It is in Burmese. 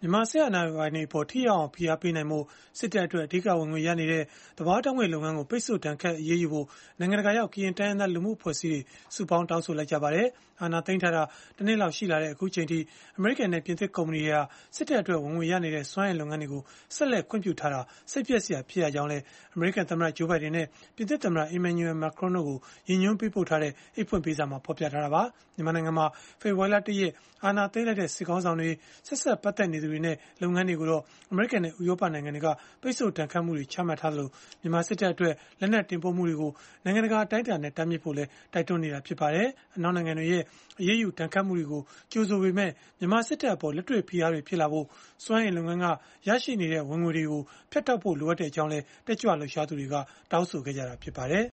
မြန်မာစစ်အာဏာပိုင်တွေအပေါ်ထိရောက်အောင်ဖိအားပေးနိုင်ဖို့စစ်တပ်အတွက်အဓိကဝင်ငွေရနေတဲ့သဘာဝဓာတ်ငွေ့လုပ်ငန်းကိုပိတ်ဆို့ဒဏ်ခတ်အရေးယူဖို့နိုင်ငံတကာရောက်ကရင်တိုင်းရင်းသားလူမှုအဖွဲ့အစည်းတွေစုပေါင်းတောင်းဆိုလိုက်ကြပါတယ်။အာဏာသိမ်းထားတာတနှစ်လောက်ရှိလာတဲ့အခုချိန်ထိအမေရိကန်နဲ့ပြင်သစ်ကုမ္ပဏီတွေဟာစစ်တပ်အတွက်ဝင်ငွေရနေတဲ့စွမ်းအင်လုပ်ငန်းတွေကိုဆက်လက်ခွင့်ပြုထားတာစိတ်ပျက်စရာဖြစ်ရကြောင်းလည်းအမေရိကန်သမ္မတဂျိုးဘိုင်ဒန်နဲ့ပြင်သစ်သမ္မတအီမန်နျူရယ်မက်ခရွန်တို့ကိုရည်ညွှန်းပေးပို့ထားတဲ့အိတ်ဖွင့်ပေးစာမှာဖော်ပြထားတာပါ။မြန်မာနိုင်ငံမှာဖေဖော်ဝါရီလ 1 ရက်အာဏာသိမ်းလိုက်တဲ့စစ်ကောင်းဆောင်တွေဆက်ဆက်ပတ်သက်နေသူတွေနဲ့လုပ်ငန်းတွေကိုတော့အမေရိကန်နဲ့ဥရောပနိုင်ငံတွေကပိတ်ဆို့ဒဏ်ခတ်မှုတွေချမှတ်ထားသလိုမြန်မာစစ်တပ်အတွက်လက်နက်တင်ပို့မှုတွေကိုနိုင်ငံတကာအတိုင်းအတာနဲ့တားမြစ်ဖို့လည်းတိုက်တွန်းနေတာဖြစ်ပါတယ်။အနောက်နိုင်ငံတွေရဲ့အရေးယူဒဏ်ခတ်မှုတွေကိုကြိုဆိုပေမဲ့မြန်မာစစ်တပ်အပေါ်လက်တွေ့ဖိအားတွေဖြစ်လာဖို့စွမ်းအင်လုပ်ငန်းကရရှိနေတဲ့ဝင်ငွေတွေကိုဖျက်တောက်ဖို့လိုအပ်တဲ့အကြောင်းလည်းတက်ကြွလှုပ်ရှားသူတွေကတောင်းဆိုခဲ့ကြတာဖြစ်ပါတယ်။